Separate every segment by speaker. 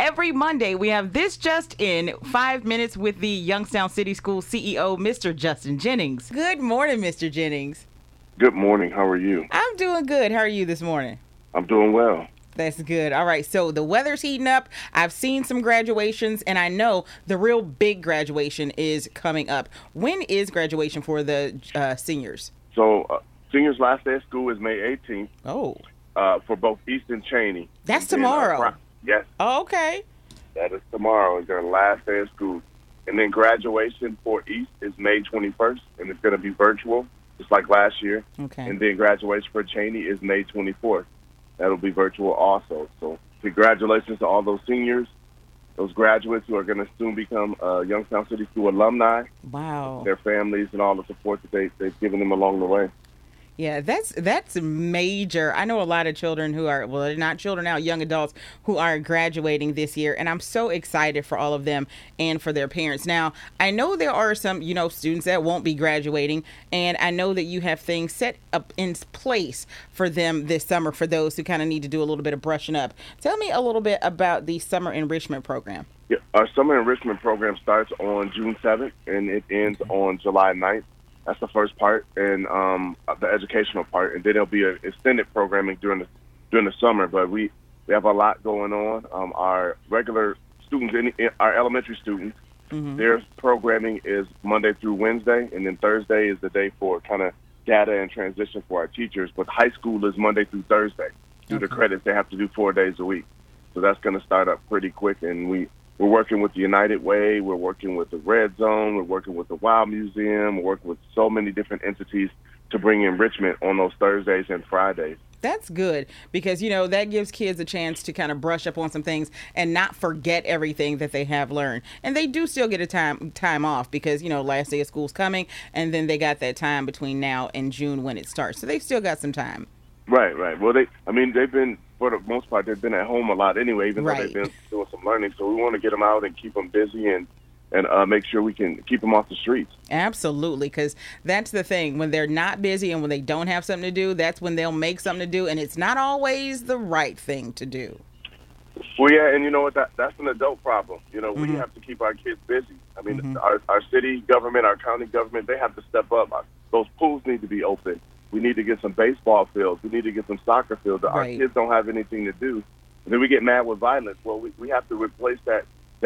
Speaker 1: every Monday, we have This Just In, 5 minutes with the Youngstown City School CEO, Mr. Justin Jennings. Good morning, Mr. Jennings.
Speaker 2: Good morning. How are you?
Speaker 1: I'm doing good. How are you this morning?
Speaker 2: I'm doing well.
Speaker 1: That's good. All right. So the weather's heating up. I've seen some graduations, and I know the real big graduation is coming up. When is graduation for the seniors?
Speaker 2: So seniors' last day of school is May 18th.
Speaker 1: Oh.
Speaker 2: For both East and Cheney.
Speaker 1: That's tomorrow.
Speaker 2: Yes.
Speaker 1: Oh, okay.
Speaker 2: That is tomorrow. Is their last day of school. And then graduation for East is May 21st, and it's going to be virtual, just like last year.
Speaker 1: Okay.
Speaker 2: And then graduation for Cheney is May 24th. That'll be virtual also. So congratulations to all those seniors, those graduates who are going to soon become Youngstown City School alumni.
Speaker 1: Wow.
Speaker 2: Their families and all the support that they've given them along the way.
Speaker 1: Yeah, that's major. I know a lot of children who are, well, they're not children now, young adults who are graduating this year, and I'm so excited for all of them and for their parents. Now, I know there are some, students that won't be graduating, and I know that you have things set up in place for them this summer for those who kind of need to do a little bit of brushing up. Tell me a little bit about the Summer Enrichment Program.
Speaker 2: Yeah, our Summer Enrichment Program starts on June 7th, and it ends on July 9th. That's the first part, and the educational part, and then there'll be an extended programming during the summer. But we have a lot going on. Our regular students, our elementary students, their programming is Monday through Wednesday, and then Thursday is the day for kind of data and transition for our teachers. But high school is Monday through Thursday. Due to credits, they have to do 4 days a week, so that's going to start up pretty quick. And we're working with the United Way. We're working with the Red Zone. We're working with the Wild Museum. We're working with so many different entities to bring enrichment on those Thursdays and Fridays.
Speaker 1: That's good because, that gives kids a chance to kind of brush up on some things and not forget everything that they have learned. And they do still get a time off because, last day of school's coming, and then they got that time between now and June when it starts. So they've still got some time.
Speaker 2: Right. Well, they've been, for the most part, they've been at home a lot anyway, even though they've been doing some learning. So we want to get them out and keep them busy and make sure we can keep them off the streets.
Speaker 1: Absolutely, because that's the thing. When they're not busy and when they don't have something to do, that's when they'll make something to do, and it's not always the right thing to do.
Speaker 2: Well, yeah, and you know what? That's an adult problem. We have to keep our kids busy. I mean, our city government, our county government, they have to step up. Those pools need to be open. We need to get some baseball fields. We need to get some soccer fields. Our kids don't have anything to do. And then we get mad with violence. Well, we have to replace that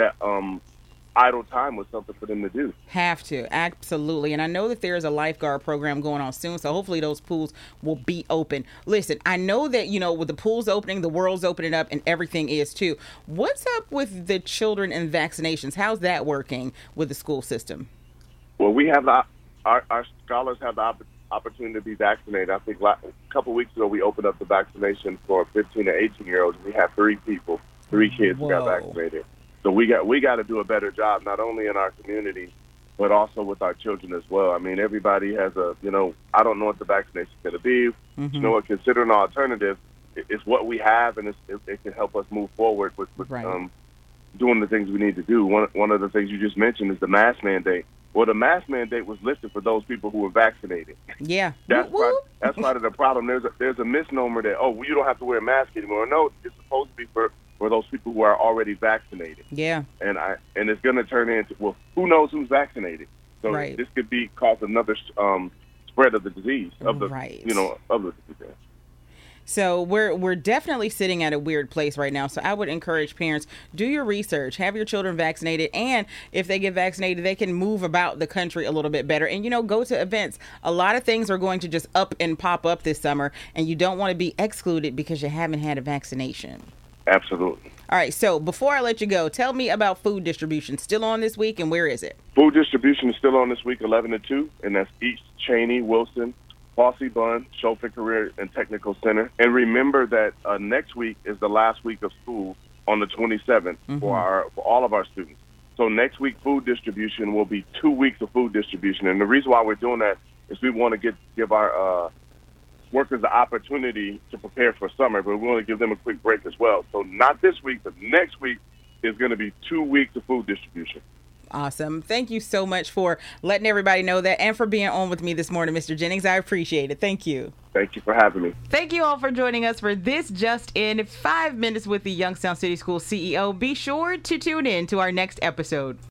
Speaker 2: idle time with something for them to do.
Speaker 1: Have to, absolutely. And I know that there's a lifeguard program going on soon, so hopefully those pools will be open. Listen, I know that, with the pools opening, the world's opening up, and everything is too. What's up with the children and vaccinations? How's that working with the school system?
Speaker 2: Well, we have our scholars have the opportunity to be vaccinated. I think a couple weeks ago we opened up the vaccination for 15 to 18-year-olds. We had 3 kids who got vaccinated. So we got to do a better job, not only in our community, but also with our children as well. I mean, everybody has I don't know what the vaccination is going to be. Considering an alternative, it's what we have, and it can help us move forward with doing the things we need to do. One of the things you just mentioned is the mask mandate. Well, the mask mandate was lifted for those people who were vaccinated.
Speaker 1: Yeah.
Speaker 2: That's part of the problem. There's a misnomer that, you don't have to wear a mask anymore. No, it's supposed to be for those people who are already vaccinated.
Speaker 1: Yeah.
Speaker 2: And it's going to turn into, who knows who's vaccinated? So this could cause another spread of the disease, of the disease.
Speaker 1: So we're definitely sitting at a weird place right now. So I would encourage parents, do your research, have your children vaccinated. And if they get vaccinated, they can move about the country a little bit better and, go to events. A lot of things are going to just up and pop up this summer, and you don't want to be excluded because you haven't had a vaccination.
Speaker 2: Absolutely.
Speaker 1: All right. So before I let you go, tell me about food distribution. Still on this week, and where is it?
Speaker 2: Food distribution is still on this week, 11 to 2, and that's East, Cheney, Wilson, Fossey Bun, Schofield Career and Technical Center. And remember that next week is the last week of school on the 27th for all of our students. So next week, food distribution will be 2 weeks of food distribution. And the reason why we're doing that is we want to give our workers the opportunity to prepare for summer, but we want to give them a quick break as well. So not this week, but next week is going to be 2 weeks of food distribution.
Speaker 1: Awesome. Thank you so much for letting everybody know that and for being on with me this morning, Mr. Jennings. I appreciate it. Thank you.
Speaker 2: Thank you for having me.
Speaker 1: Thank you all for joining us for this Just In 5 Minutes with the Youngstown City School CEO. Be sure to tune in to our next episode.